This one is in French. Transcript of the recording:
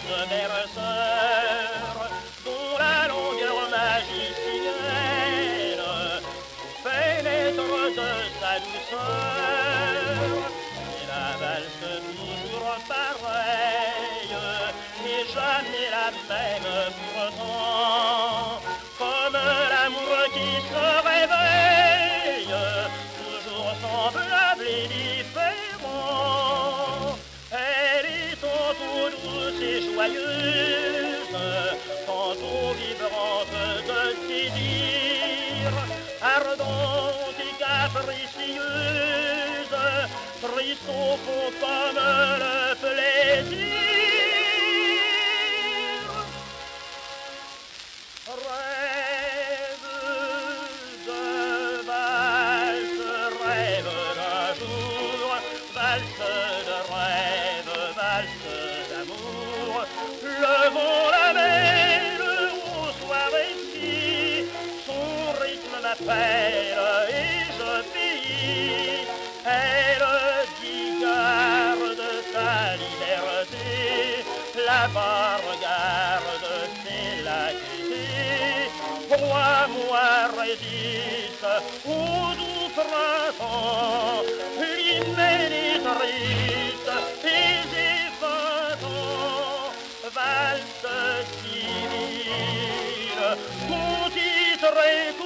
ce berceur dont la longueur magicienne pénètre de sa douceur. Et la valse toujours pareille, et jamais la même pourtant, comme l'amour qui se réveille, toujours semblable et différent. Elle est tantôt douce et joyeuse, tantôt vibrante de désir, ardente et capricieuse, triste au fond comme le plaisir. Rêve de valse, rêve d'un jour, valse de rêve, valse d'amour. Levons la mer au soir ici, son rythme m'appelle et j'obéis. Elle dit garde ta liberté, là-bas regarde, c'est la gaieté. Crois-moi, résiste au doux printemps, l'hymen est triste et effaçant. Valse civile, ton titre est